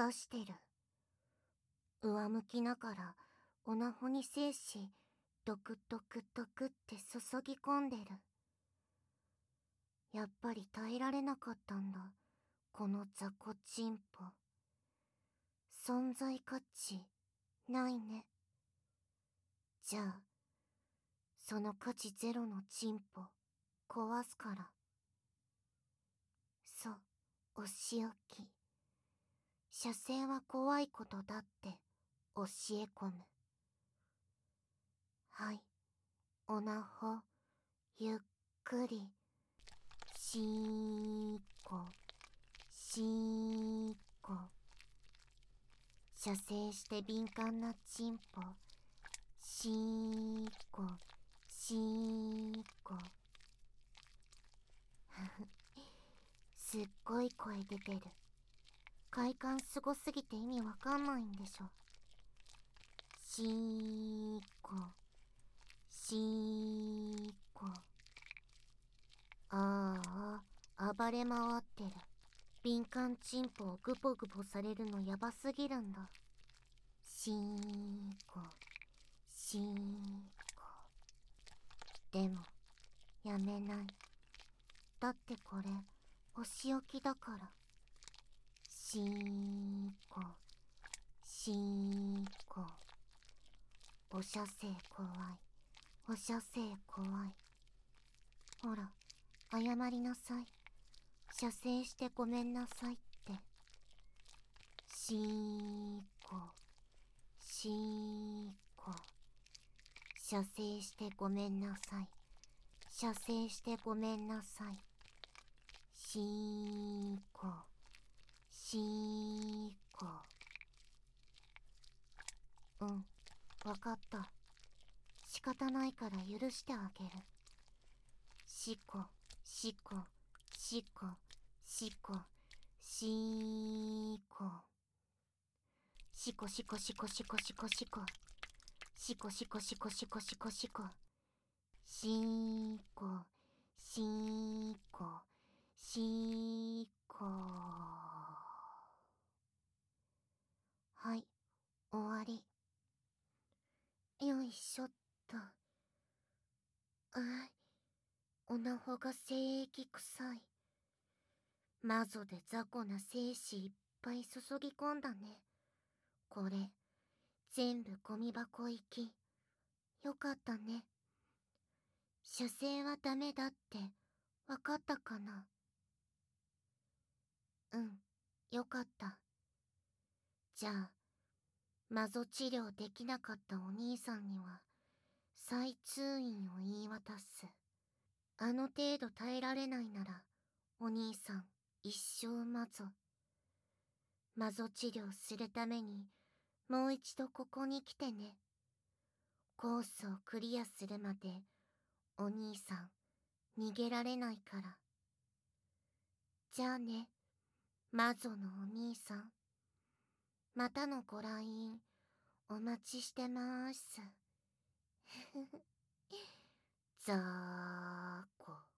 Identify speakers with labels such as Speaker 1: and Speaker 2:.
Speaker 1: 出してる。上向きながら、おなほに精子、ドクドクドクって注ぎ込んでる。やっぱり耐えられなかったんだ、この雑魚チンポ。存在価値、ないね。じゃあ、その価値ゼロのチンポ、壊すから。そう、お仕置き。射精は怖いことだって教え込む。はい、おなほ、ゆっくり、しーこ、しーこ。射精して敏感なチンポ、しーこ、しーこ。すっごい声出てる。快感すごすぎて意味わかんないんでしょ。しーこ、しーこ。ああ、暴れ回ってる。敏感チンポをグポグポされるのやばすぎるんだ。しーこ、しーこ。でも、やめない。だってこれ、お仕置きだから。しーこ、しーこ。お射精怖い。お射精怖い。ほら、謝りなさい。射精してごめんなさいって。しーこ、しーこ。射精してごめんなさい。射精してごめんなさい。しーこ、しーこ。うん、わかった。仕方ないから許してあげる。しこ、しこ、しこ、しこ、しーこ。しこしこしこしこしこしこ。しこしこしこしこしこしこ。しーこ、しーこ、しーこ。はい、終わり。よいしょっと。おなほが精液臭い。マゾで雑魚な精子いっぱい注ぎ込んだね。これ、全部ゴミ箱行き。よかったね。射精はダメだってわかったかな？うん、よかった。じゃあ、マゾ治療できなかったお兄さんには、再通院を言い渡す。あの程度耐えられないなら、お兄さん、一生マゾ。マゾ治療するために、もう一度ここに来てね。コースをクリアするまで、お兄さん、逃げられないから。じゃあね、マゾのお兄さん。またのご来院、お待ちしてまーす。ざーこ。